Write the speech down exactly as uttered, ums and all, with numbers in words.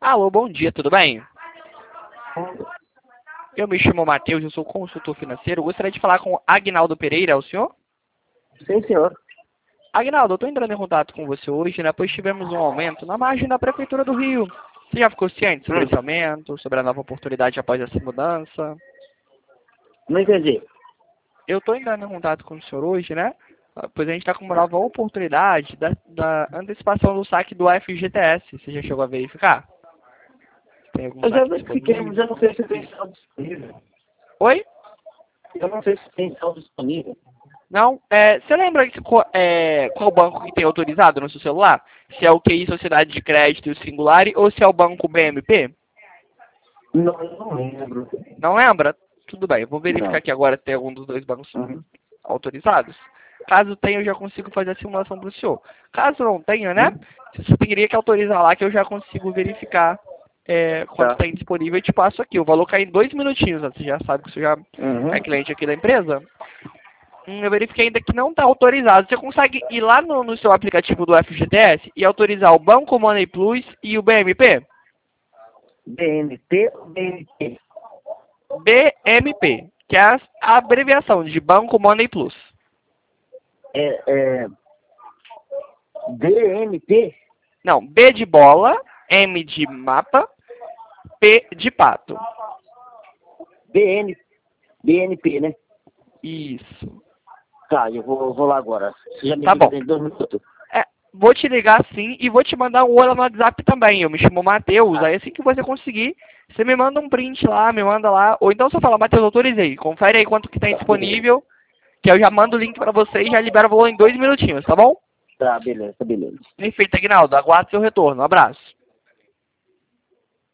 Alô, bom dia, tudo bem? Eu me chamo Matheus, eu sou consultor financeiro. Eu gostaria de falar com o Agnaldo Pereira, é o senhor? Sim, senhor. Agnaldo, eu estou entrando em contato com você hoje, né? Pois tivemos um aumento na margem da Prefeitura do Rio. Você já ficou ciente sobre Hum, esse aumento, sobre a nova oportunidade após essa mudança? não entendi. Eu estou entrando em contato com o senhor hoje, né? Pois a gente está com uma nova oportunidade da, da antecipação do saque do F G T S. Você já chegou a verificar? Tem algum Eu já saque verifiquei, mas eu disponível? não sei se tem saldo disponível. Oi? Eu não sei se tem saldo disponível. Não? É, você lembra que, qual- é, qual banco que tem autorizado no seu celular? Se é o Q I Sociedade de Crédito Singular ou se é o banco B M P? Não, eu não lembro. Não lembra? Tudo bem, eu vou verificar Não. aqui agora se tem algum dos dois bancos Uhum. autorizados. Caso tenha, eu já consigo fazer a simulação para o senhor. Caso não tenha, né? Hum? Você teria que autorizar lá que eu já consigo verificar é, quanto Tá. tem disponível e te passo aqui. O valor cai em dois minutinhos, né? Você já sabe que você já Uhum. é cliente aqui da empresa. Hum, eu verifiquei ainda que não está autorizado. Você consegue ir lá no, no seu aplicativo do F G T S e autorizar o Banco Money Plus e o B M P? B N T ou B N T? B M P, que é a a abreviação de Banco Money Plus. É, é... D N T? Não, B de bola, M de mapa, P de pato. B N... B N P, né? Isso. Tá, eu vou, eu vou lá agora. Você já me Tá liga bom. dentro de dois minutos. É, vou te ligar sim e vou te mandar um oi lá no WhatsApp também. Eu me chamo Matheus. Aí assim que você conseguir, você me manda um print lá, me manda lá. Ou então você fala, Matheus, autorizei. Confere aí quanto que tem Tá, beleza. disponível, que eu já mando o link pra você e já libero o valor em dois minutinhos, tá bom? Tá, beleza, beleza. Perfeito, Aguinaldo. Aguardo seu retorno. Um abraço.